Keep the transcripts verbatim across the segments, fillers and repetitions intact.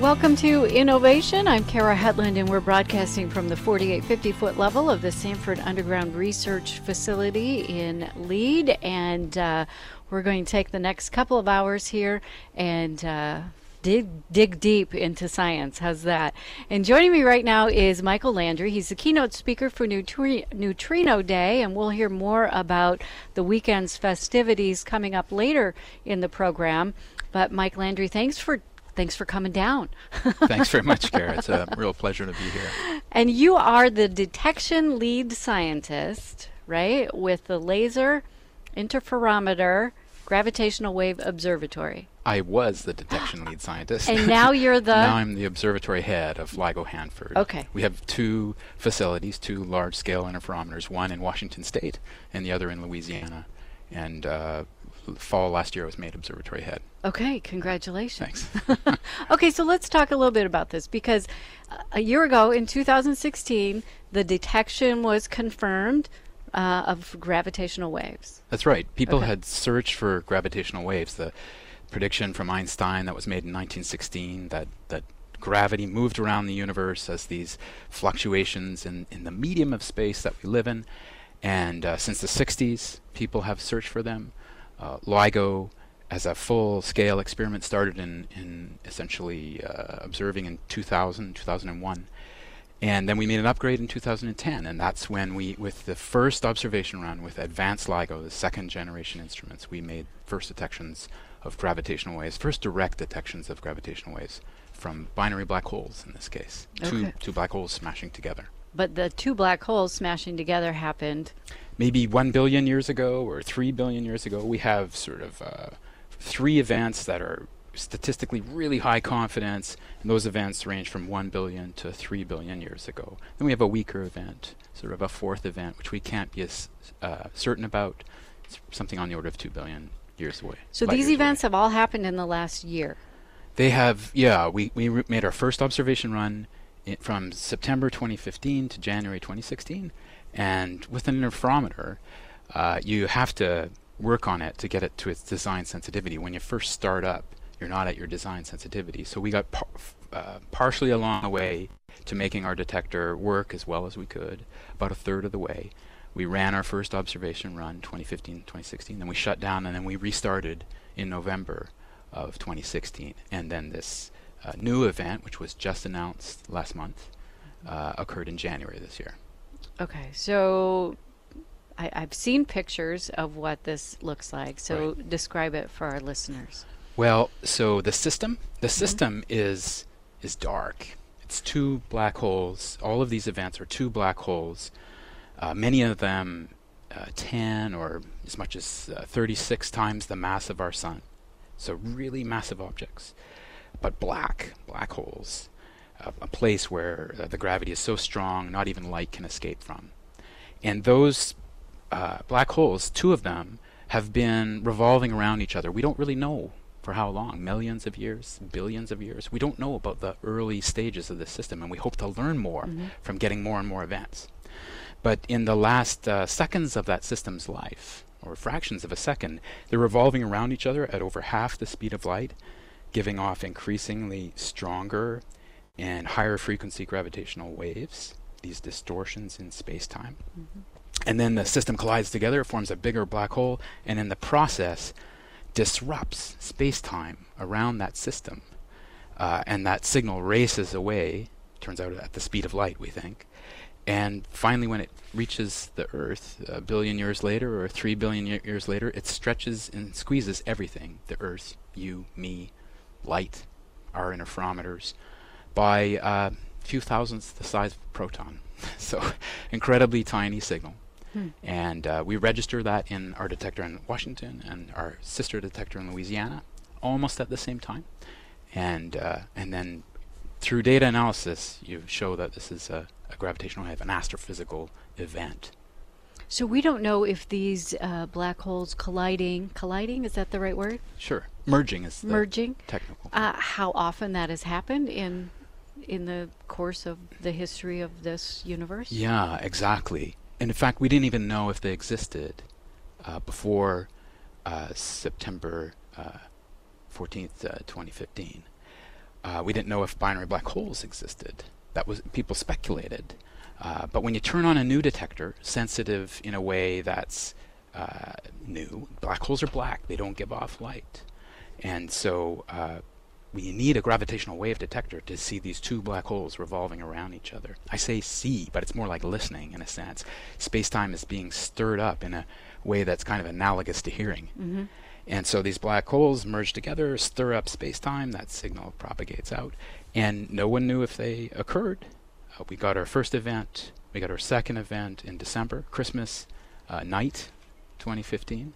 Welcome to Innovation. I'm Kara Hetland, and we're broadcasting from the forty-eight fifty foot level of the Sanford Underground Research Facility in Lead. And uh, we're going to take the next couple of hours here and uh, dig dig deep into science. How's that? And joining me right now is Michael Landry. He's the keynote speaker for Neutri- Neutrino Day, and we'll hear more about the weekend's festivities coming up later in the program. But Mike Landry, thanks for Thanks for coming down. Thanks very much, Kara. It's a real pleasure to be here. And you are the detection lead scientist, right, with the Laser Interferometer Gravitational Wave Observatory. I was the detection lead scientist. And now you're the... Now I'm the observatory head of LIGO Hanford. Okay. We have two facilities, two large-scale interferometers, one in Washington State and the other in Louisiana. And uh, fall last year I was made observatory head. Okay, congratulations. Thanks. Okay, so let's talk a little bit about this, because uh, a year ago in two thousand sixteen, the detection was confirmed uh, of gravitational waves. That's right. People Okay. had searched for gravitational waves. The prediction from Einstein that was made in nineteen sixteen that, that gravity moved around the universe as these fluctuations in, in the medium of space that we live in. And uh, since the sixties, people have searched for them. Uh, LIGO, as a full-scale experiment, started in, in essentially uh, observing in two thousand, two thousand one. And then we made an upgrade in two thousand ten, and that's when we, with the first observation run with advanced LIGO, the second-generation instruments, we made first detections of gravitational waves, first direct detections of gravitational waves from binary black holes in this case, Okay. two, two black holes smashing together. But the two black holes smashing together happened... Maybe one billion years ago or three billion years ago. We have sort of uh, three events that are statistically really high confidence, and those events range from one billion to three billion years ago. Then we have a weaker event, sort of a fourth event, which we can't be as uh, certain about. It's something on the order of two billion years away. So light these years events away. have all happened in the last year. They have, yeah. We we re- made our first observation run i- from September twenty fifteen to January twenty sixteen. And with an interferometer, uh, you have to work on it to get it to its design sensitivity. When you first start up, you're not at your design sensitivity. So we got par- uh, partially along the way to making our detector work as well as we could, about a third of the way. We ran our first observation run, twenty fifteen, twenty sixteen, then we shut down, and then we restarted in November of twenty sixteen. And then this uh, new event, which was just announced last month, uh, occurred in January this year. Okay, so I, I've seen pictures of what this looks like. So Right. describe it for our listeners. Well, so the system, the system is is dark. It's two black holes. All of these events are two black holes. Uh, many of them uh, ten or as much as uh, thirty-six times the mass of our sun. So really massive objects, but black, black holes. A, a place where uh, the gravity is so strong, not even light can escape from. And those uh, black holes, two of them, have been revolving around each other. We don't really know for how long, millions of years, billions of years. We don't know about the early stages of the system, and we hope to learn more Mm-hmm. from getting more and more events. But in the last uh, seconds of that system's life, or fractions of a second, they're revolving around each other at over half the speed of light, giving off increasingly stronger and higher frequency gravitational waves, these distortions in space-time. Mm-hmm. And then the system collides together, it forms a bigger black hole, and in the process disrupts space-time around that system. Uh, and that signal races away, turns out at the speed of light, we think. And finally, when it reaches the Earth, a billion years later or three billion y- years later, it stretches and squeezes everything, the Earth, you, me, light, our interferometers, by a uh, few thousandths the size of a proton. So incredibly tiny signal. Hmm. And uh, we register that in our detector in Washington and our sister detector in Louisiana almost at the same time. And uh, and then through data analysis, you show that this is a, a gravitational wave, an astrophysical event. So we don't know if these uh, black holes colliding, colliding, is that the right word? Sure. Merging is the Merging. technical. Uh, how often that has happened in in the course of the history of this universe? Yeah, exactly. And in fact, we didn't even know if they existed uh, before uh, September uh, fourteenth, uh, twenty fifteen. Uh, we didn't know if binary black holes existed. That was people speculated. Uh, but when you turn on a new detector, sensitive in a way that's uh, new, black holes are black. They don't give off light. And so uh, we need a gravitational wave detector to see these two black holes revolving around each other. I say see, but it's more like listening in a sense. Space-time is being stirred up in a way that's kind of analogous to hearing. Mm-hmm. And so these black holes merge together, stir up space-time, that signal propagates out. And no one knew if they occurred. Uh, we got our first event, we got our second event in December, Christmas uh, night, twenty fifteen.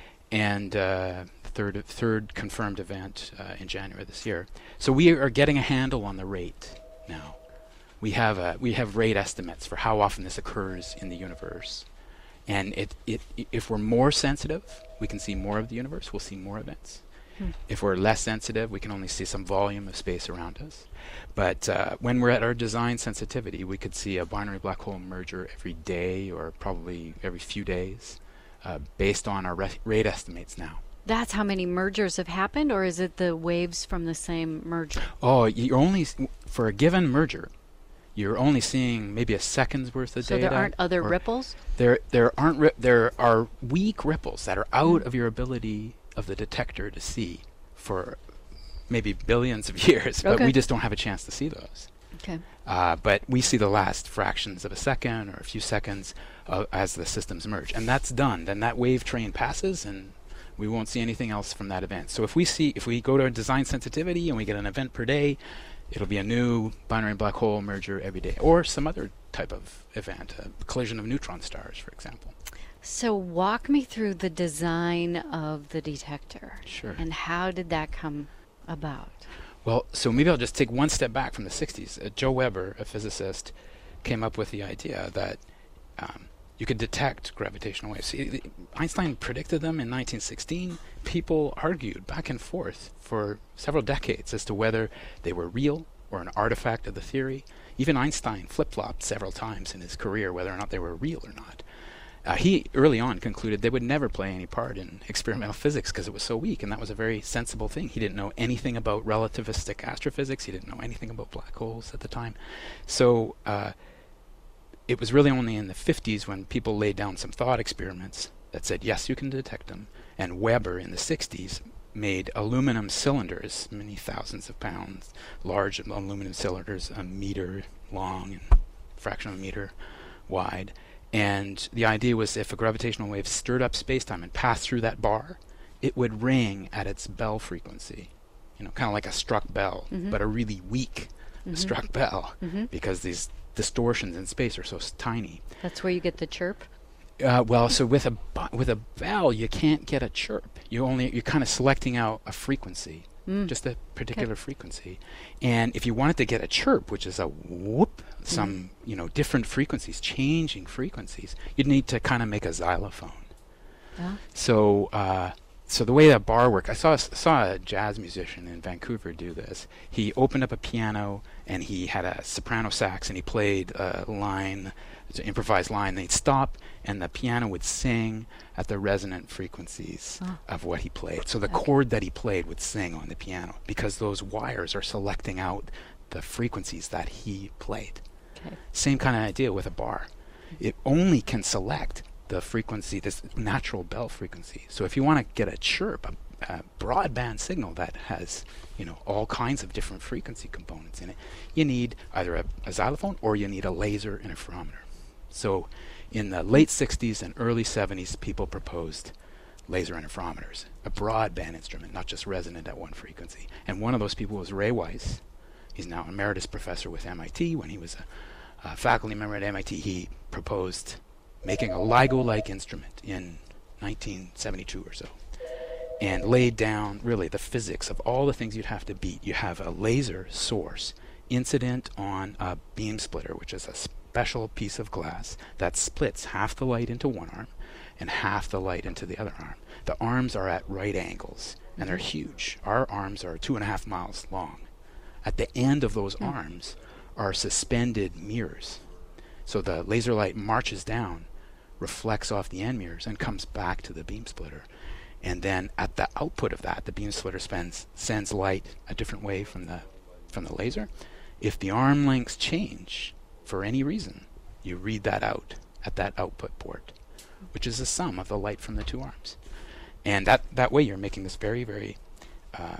And uh, third third confirmed event uh, in January this year. So we are getting a handle on the rate now. We have a, we have rate estimates for how often this occurs in the universe. And it, it, if we're more sensitive, we can see more of the universe, we'll see more events. Hmm. If we're less sensitive, we can only see some volume of space around us. But uh, when we're at our design sensitivity, we could see a binary black hole merger every day or probably every few days uh, based on our re- rate estimates now. That's how many mergers have happened, or is it the waves from the same merger? Oh, you're only, s- for a given merger, you're only seeing maybe a second's worth of so data. So there aren't other ripples? There there aren't ri- there are weak ripples that are out mm. of your ability of the detector to see for maybe billions of years, but okay. we just don't have a chance to see those. Okay. Uh, but we see the last fractions of a second or a few seconds uh, as the systems merge, and that's done. Then that wave train passes, and we won't see anything else from that event. So if we see, if we go to design sensitivity and we get an event per day, it'll be a new binary black hole merger every day, or some other type of event, a collision of neutron stars, for example. So walk me through the design of the detector. Sure. And how did that come about? Well, so maybe I'll just take one step back from the sixties. Uh, Joe Weber, a physicist, came up with the idea that um, you could detect gravitational waves. See, Einstein predicted them in nineteen sixteen. People argued back and forth for several decades as to whether they were real or an artifact of the theory. Even Einstein flip-flopped several times in his career whether or not they were real or not. Uh, he early on concluded they would never play any part in experimental physics because it was so weak, and that was a very sensible thing. He didn't know anything about relativistic astrophysics. He didn't know anything about black holes at the time. So uh, it was really only in the fifties when people laid down some thought experiments that said, yes, you can detect them. And Weber in the sixties made aluminum cylinders, many thousands of pounds, large aluminum cylinders, a meter long and a fraction of a meter wide. And the idea was if a gravitational wave stirred up space-time and passed through that bar, it would ring at its bell frequency, you know, kind of like a struck bell, mm-hmm. but a really weak mm-hmm. struck bell, mm-hmm. because these distortions in space are so s- tiny. That's where you get the chirp? Uh, well, so with a bu- with a bell, you can't get a chirp. You only you're kind of selecting out a frequency, mm. just a particular okay. frequency. And if you wanted to get a chirp, which is a whoop, some mm. you know different frequencies, changing frequencies, you'd need to kind of make a xylophone. Yeah. So uh, so the way that bar worked, I saw a, saw a jazz musician in Vancouver do this. He opened up a piano and he had a soprano sax and he played a line. It's an improvised line. They'd stop, and the piano would sing at the resonant frequencies oh. of what he played. So the okay. chord that he played would sing on the piano because those wires are selecting out the frequencies that he played. Okay. Same kind of idea with a bar. It only can select the frequency, this natural bell frequency. So if you want to get a chirp, a, a broadband signal that has, you know, all kinds of different frequency components in it, you need either a, a xylophone or you need a laser interferometer. So in the late sixties and early seventies, people proposed laser interferometers, a broadband instrument, not just resonant at one frequency. And one of those people was Ray Weiss. He's now an emeritus professor with M I T. When he was a, a faculty member at M I T, he proposed making a LIGO-like instrument in nineteen seventy-two or so, and laid down really the physics of all the things you'd have to beat. You have a laser source incident on a beam splitter, which is a special piece of glass that splits half the light into one arm and half the light into the other arm. The arms are at right angles, and they're huge. Our arms are two and a half miles long. At the end of those mm. arms are suspended mirrors. So the laser light marches down, reflects off the end mirrors, and comes back to the beam splitter. And then at the output of that, the beam splitter spends, sends light a different way from the from the laser. If the arm lengths change for any reason, you read that out at that output port, which is the sum of the light from the two arms. And that, that way you're making this very, very uh,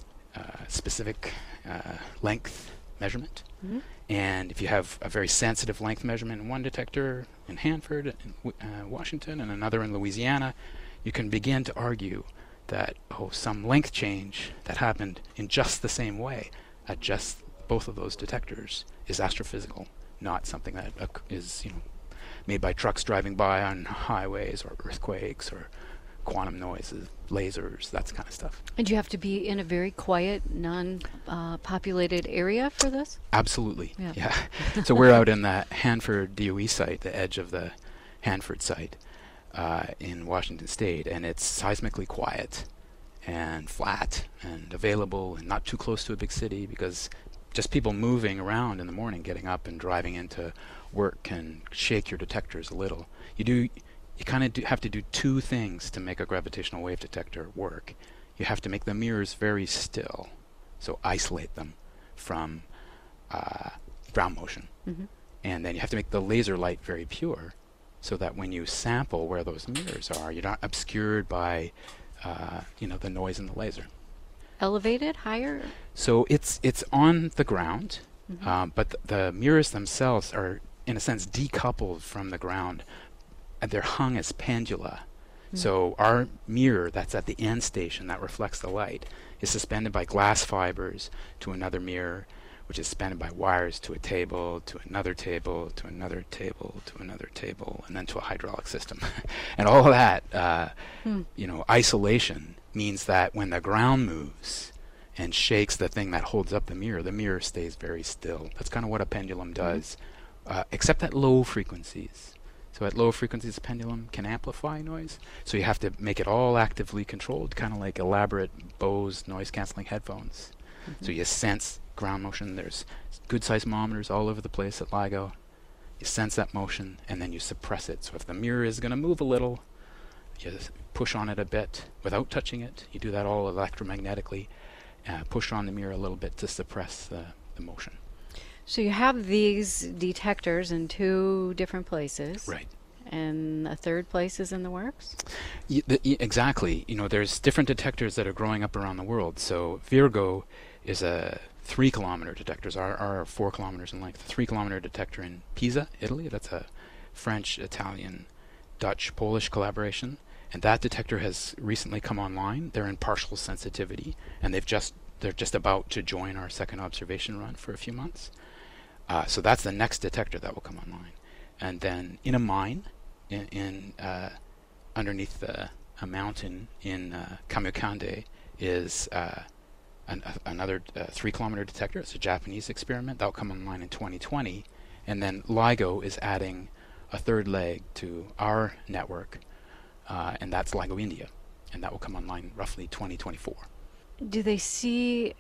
uh, specific uh, length measurement. Mm-hmm. And if you have a very sensitive length measurement in one detector in Hanford, in w- uh, Washington, and another in Louisiana, you can begin to argue that, oh, some length change that happened in just the same way at just both of those detectors is astrophysical, not something that uh, is, you know, made by trucks driving by on highways or earthquakes or quantum noises, lasers, that kind of stuff. And you have to be in a very quiet, non-populated uh, area for this? Absolutely, yeah. yeah. So we're out in the Hanford D O E site, the edge of the Hanford site uh, in Washington State, and it's seismically quiet and flat and available and not too close to a big city, because just people moving around in the morning, getting up and driving into work can shake your detectors a little. You do... You kind of have to do two things to make a gravitational wave detector work. You have to make the mirrors very still, so isolate them from uh, ground motion. Mm-hmm. And then you have to make the laser light very pure, so that when you sample where those mirrors are, you're not obscured by uh, you know, the noise in the laser. Elevated, higher? So it's it's on the ground, mm-hmm. um, but th- the mirrors themselves are, in a sense, decoupled from the ground. They're hung as pendula. Mm. So our mirror that's at the end station that reflects the light is suspended by glass fibers to another mirror, which is suspended by wires to a table, to another table, to another table, to another table, and then to a hydraulic system. And all of that, uh, mm. you know, isolation means that when the ground moves and shakes the thing that holds up the mirror, the mirror stays very still. That's kind of what a pendulum does, mm. uh, except at low frequencies. So at low frequencies, the pendulum can amplify noise. So you have to make it all actively controlled, kind of like elaborate Bose noise-canceling headphones. Mm-hmm. So you sense ground motion. There's good seismometers all over the place at LIGO. You sense that motion, and then you suppress it. So if the mirror is going to move a little, you push on it a bit without touching it. You do that all electromagnetically. Uh, push on the mirror a little bit to suppress the, the motion. So you have these detectors in two different places. Right. And a third place is in the works? Y- the, y- exactly. You know, there's different detectors that are growing up around the world. So Virgo is a three kilometer detector. Our, our four kilometers in length. A three kilometer detector in Pisa, Italy. That's a French, Italian, Dutch, Polish collaboration. And that detector has recently come online. They're in partial sensitivity, and they've just they're just about to join our second observation run for a few months. Uh, so that's the next detector that will come online. And then in a mine, in, in uh, underneath the, a mountain in uh, Kamiokande is uh, an, a, another uh, three kilometer detector. It's a Japanese experiment. That will come online in twenty twenty. And then LIGO is adding a third leg to our network, uh, and that's LIGO India. And that will come online roughly twenty twenty-four. Do they see...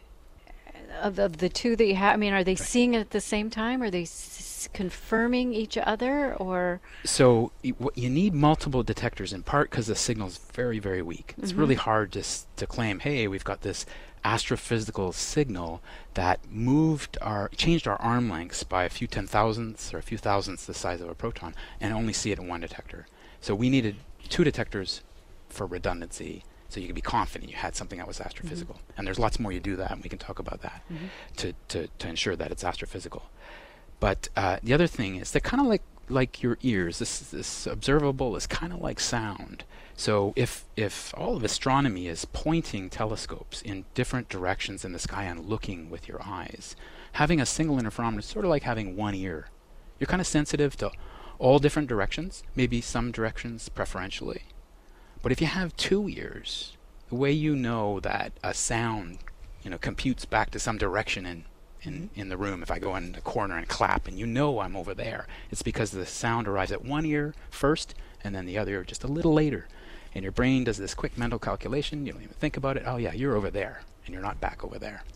Of, of the two that you have, I mean, are they right. seeing it at the same time? Are they s- confirming each other, or? So y- w- you need multiple detectors, in part because the signal's very, very weak. Mm-hmm. It's really hard to s- to claim, hey, we've got this astrophysical signal that moved our, changed our arm lengths by a few ten thousandths or a few thousandths the size of a proton, and only see it in one detector. So we needed two detectors for redundancy, so you could be confident you had something that was astrophysical. Mm-hmm. And there's lots more you do that, and we can talk about that mm-hmm. to, to, to ensure that it's astrophysical. But uh, the other thing is they're kind of like like your ears. This this observable is kind of like sound. So if if all of astronomy is pointing telescopes in different directions in the sky and looking with your eyes, having a single interferometer is sort of like having one ear. You're kind of sensitive to all different directions, maybe some directions preferentially. But if you have two ears, the way you know that a sound, you know, computes back to some direction in, in, in the room, if I go in the corner and clap and you know I'm over there, it's because the sound arrives at one ear first and then the other ear just a little later. And your brain does this quick mental calculation, you don't even think about it, oh yeah, you're over there, and you're not back over there.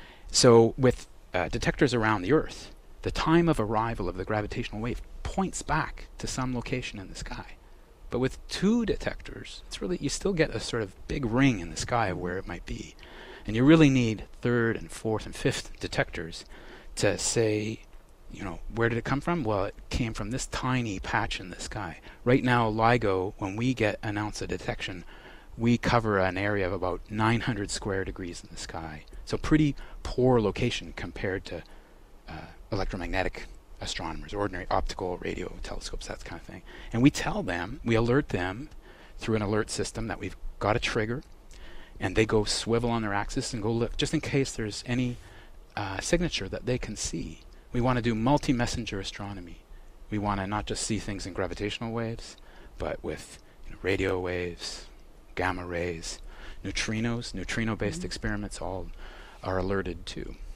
So with uh, detectors around the Earth, the time of arrival of the gravitational wave points back to some location in the sky. But with two detectors, it's really, you still get a sort of big ring in the sky of where it might be. And you really need third and fourth and fifth detectors to say, you know, where did it come from? Well, it came from this tiny patch in the sky. Right now, LIGO, when we get an ounce of detection, we cover an area of about nine hundred square degrees in the sky. So pretty poor location compared to uh, electromagnetic astronomers, ordinary optical radio telescopes, that kind of thing. And we tell them, we alert them through an alert system that we've got a trigger, and they go swivel on their axis and go look, just in case there's any uh, signature that they can see. We want to do multi-messenger astronomy. We want to not just see things in gravitational waves, but with you know, radio waves, gamma rays, neutrinos, neutrino-based mm-hmm. experiments all are alerted too.